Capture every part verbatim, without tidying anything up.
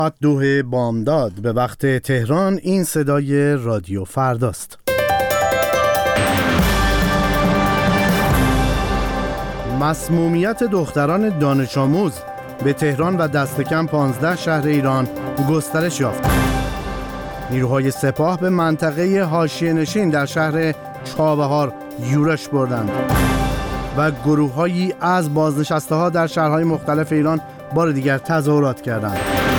دو بامداد به وقت تهران. این صدای رادیو فرداست. مسمومیت دختران دانش آموز به تهران و دست کم پانزده شهر ایران گسترش یافت. نیروهای سپاه به منطقه حاشیه نشین در شهر چابهار یورش بردند و گروه‌هایی از بازنشسته‌ها در شهرهای مختلف ایران بار دیگر تظاهرات کردند.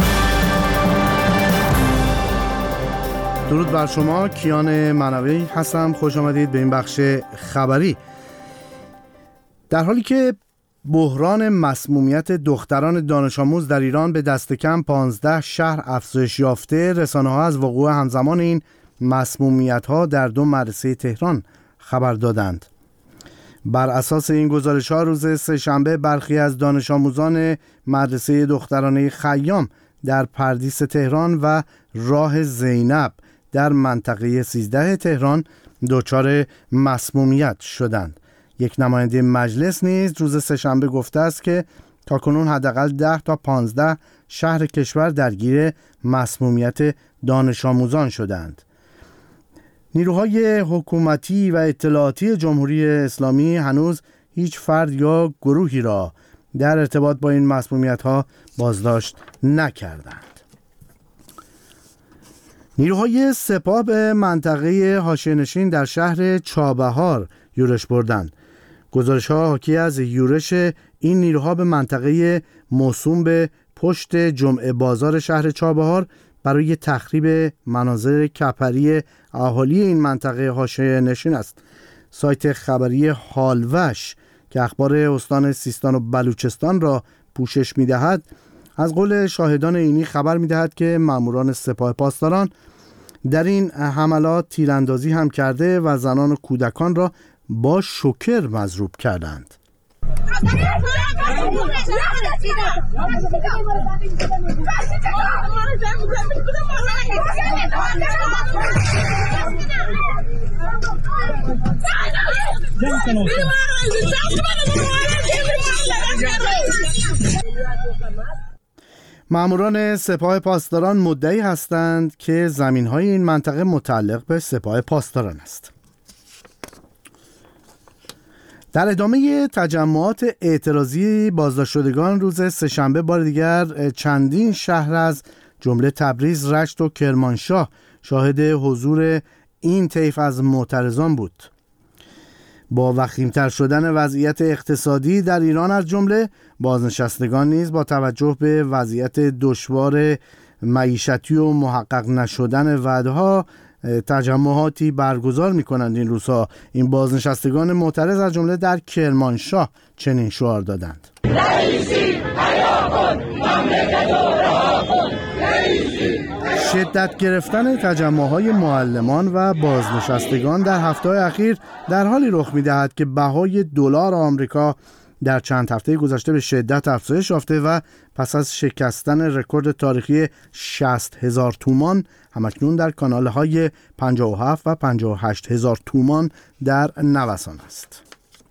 درود بر شما، کیان منوی هستم. خوش آمدید به این بخش خبری. در حالی که بحران مسمومیت دختران دانش آموز در ایران به دست کم پانزده شهر افزایش یافته، رسانه‌ها از وقوع همزمان این مسمومیت‌ها در دو مدرسه تهران خبر دادند. بر اساس این گزارش‌ها روز سه‌شنبه برخی از دانش آموزان مدرسه دخترانه خیام در پردیس تهران و راه زینب در منطقه سیزده تهران دچار مسمومیت شدند. یک نماینده مجلس نیز روز سه‌شنبه گفته است که تاکنون حداقل ده تا پانزده شهر کشور درگیر مسمومیت دانش آموزان شدند. نیروهای حکومتی و اطلاعاتی جمهوری اسلامی هنوز هیچ فرد یا گروهی را در ارتباط با این مسمومیت‌ها بازداشت نکردند. نیروهای سپاه به منطقه حاشیه‌نشین در شهر چابهار یورش بردند. گزارش‌ها حاکی از یورش این نیروها به منطقه موسوم به پشت جمعه بازار شهر چابهار برای تخریب مناظر کپری اهالی این منطقه حاشیه‌نشین است. سایت خبری حالوش که اخبار استان سیستان و بلوچستان را پوشش می‌دهد، از قول شاهدان عینی خبر می‌دهد که ماموران سپاه پاسداران در این حملات تیراندازی هم کرده و زنان و کودکان را با شوکر مضروب کردند. ماموران سپاه پاسداران مدعی هستند که زمین‌های این منطقه متعلق به سپاه پاسداران است. در ادامه تجمعات اعتراضی بازداشت شدگان روز سه‌شنبه بار دیگر چندین شهر از جمله تبریز، رشت و کرمانشاه شاهد حضور این طیف از معترضان بود. با وخیم‌تر شدن وضعیت اقتصادی در ایران از جمله بازنشستگان نیز با توجه به وضعیت دشوار معیشتی و محقق نشدن وعده‌ها تجمعاتی برگزار می‌کنند. این روزها این بازنشستگان معترض از جمله در کرمانشاه چنین شعار دادند: رئیسی حیا کن، مملکت رو رها کن. شدت گرفتن تجمع‌های معلمان و بازنشستگان در هفته‌های اخیر در حالی رخ می‌دهد که بهای دلار آمریکا در چند هفته گذشته به شدت افزایش یافته و پس از شکستن رکورد تاریخی شصت هزار تومان همکنون در کانال‌های پنجاه و هفت و پنجاه و هشت هزار تومان در نوسان است.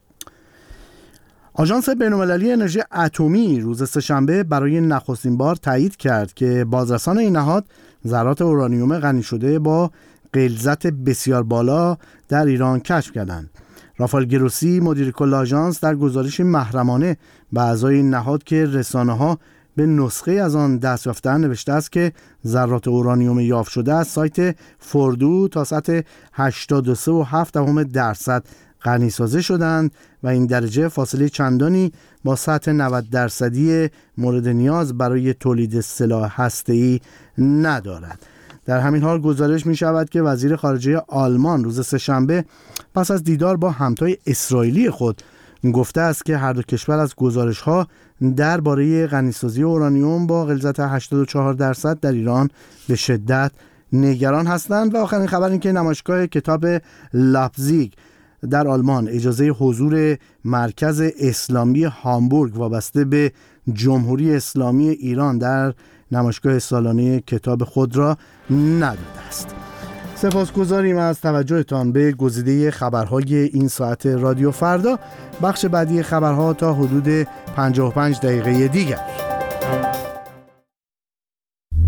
آژانس بین‌المللی انرژی اتمی روز سه‌شنبه برای نخستین بار تایید کرد که بازرسان این نهاد ذرات اورانیوم غنی شده با غلظت بسیار بالا در ایران کشف کردند. رافائل گروسی مدیر کل آژانس در گزارشی محرمانه به اعضای این نهاد که رسانه‌ها به نسخه از آن دست یافته‌اند نوشته است که ذرات اورانیوم یافت شده از سایت فوردو تا سطح هشتاد و سه و هفت دهم درصد غنی سازی شدند و این درجه فاصله چندانی با سطح نود درصدی مورد نیاز برای تولید سلاح هسته‌ای ندارد. در همین حال گزارش می شود که وزیر خارجه آلمان روز سه‌شنبه پس از دیدار با همتای اسرائیلی خود گفته است که هر دو کشور از گزارش‌ها درباره غنیسازی اورانیوم با غلظت هشتاد و چهار درصد در ایران به شدت نگران هستند. و آخرین خبر این که نمایشگاه کتاب لایپزیگ در آلمان اجازه حضور مرکز اسلامی هامبورگ وابسته به جمهوری اسلامی ایران در نمایشگاه سالانه کتاب خود را نداده است. سپاسگزاریم از توجهتان به گزیده خبرهای این ساعت رادیو فردا. بخش بعدی خبرها تا حدود پنجاه و پنج دقیقه دیگر.